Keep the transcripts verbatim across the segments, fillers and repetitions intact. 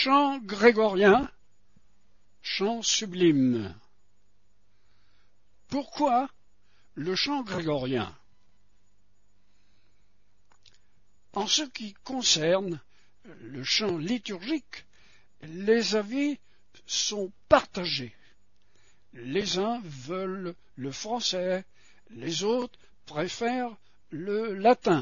chant grégorien, chant sublime. Pourquoi le chant grégorien? En ce qui concerne le chant liturgique, les avis sont partagés. Les uns veulent le français, les autres préfèrent le latin.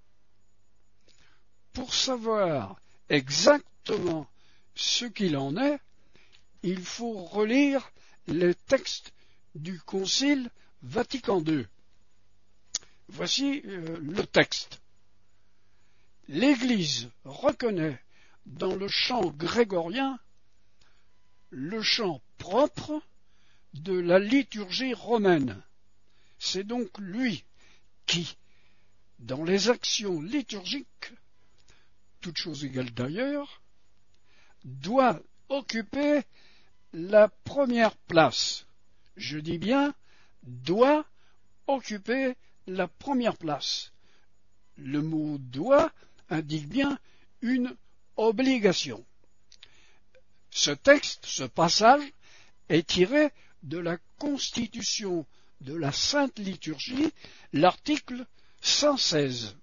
Pour savoir exactement ce qu'il en est, il faut relire les textes du Concile Vatican deux. Voici euh, le texte. L'Église reconnaît dans le chant grégorien le chant propre de la liturgie romaine. C'est donc lui qui, dans les actions liturgiques, toutes choses égales d'ailleurs, doit occuper la première place. Je dis bien doit occuper la première place. Le mot doit indique bien une obligation. Ce texte, ce passage, est tiré de la Constitution de la Sainte Liturgie, l'article cent seize.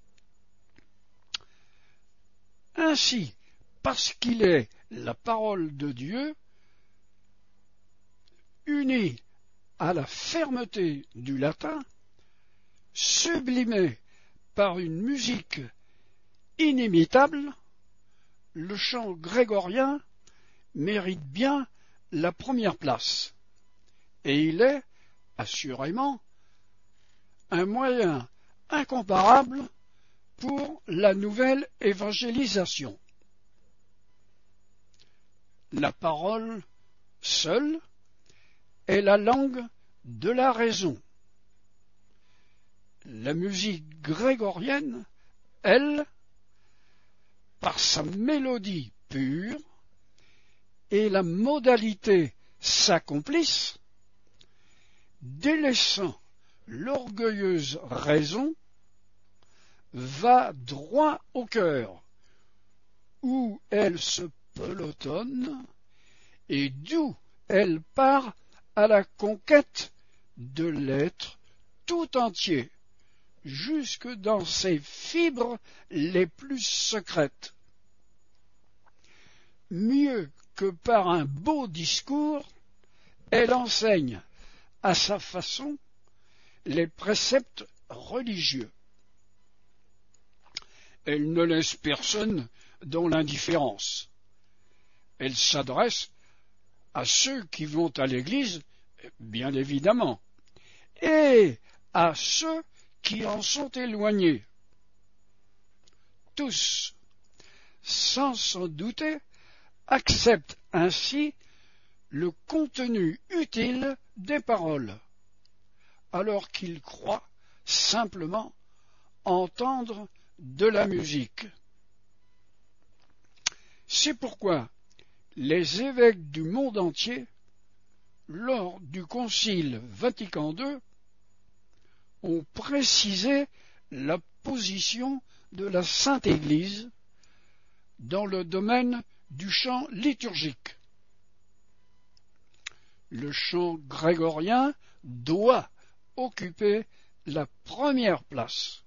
Ainsi, parce qu'il est la parole de Dieu, unie à la fermeté du latin, sublimée par une musique inimitable, le chant grégorien mérite bien la première place. Et il est, assurément, un moyen incomparable pour la nouvelle évangélisation. La parole seule est la langue de la raison. La musique grégorienne, elle, par sa mélodie pure et la modalité s'accomplissent, délaissant l'orgueilleuse raison, va droit au cœur, où elle se pelotonne et d'où elle part à la conquête de l'être tout entier, jusque dans ses fibres les plus secrètes. Mieux que par un beau discours, elle enseigne à sa façon les préceptes religieux. Elle ne laisse personne dans l'indifférence. Elle s'adresse à ceux qui vont à l'église, bien évidemment, et à ceux qui en sont éloignés. Tous, sans s'en douter, acceptent ainsi le contenu utile des paroles, alors qu'ils croient simplement entendre de la musique. C'est pourquoi les évêques du monde entier, lors du Concile Vatican deux, ont précisé la position de la Sainte Église dans le domaine du chant liturgique. Le chant grégorien doit occuper la première place.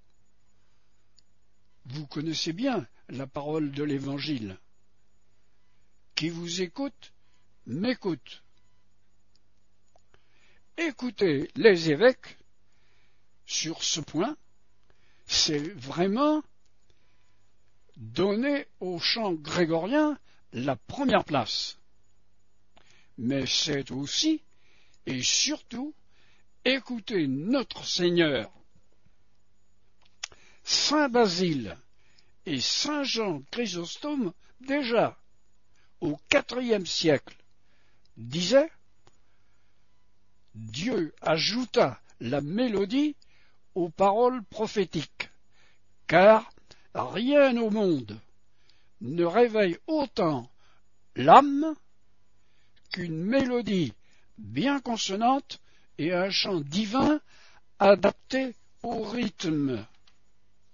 Vous connaissez bien la parole de l'Évangile. Qui vous écoute, m'écoute. Écoutez les évêques sur ce point, c'est vraiment donner au chant grégorien la première place. Mais c'est aussi et surtout écouter notre Seigneur. Saint Basile et Saint Jean Chrysostome, déjà au quatrième siècle, disaient « Dieu ajouta la mélodie aux paroles prophétiques, car rien au monde ne réveille autant l'âme qu'une mélodie bien consonante et un chant divin adapté au rythme. »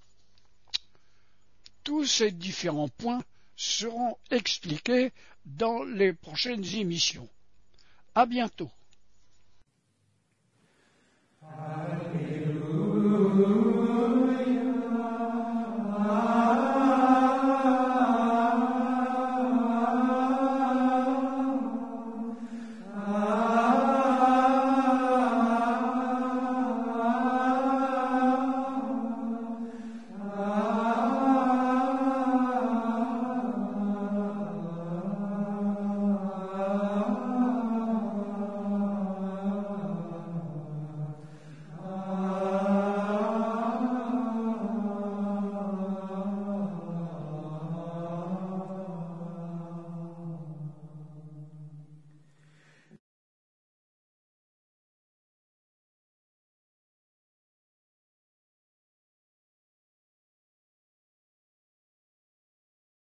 Tous ces différents points seront expliquées dans les prochaines émissions. À bientôt. Alléluia.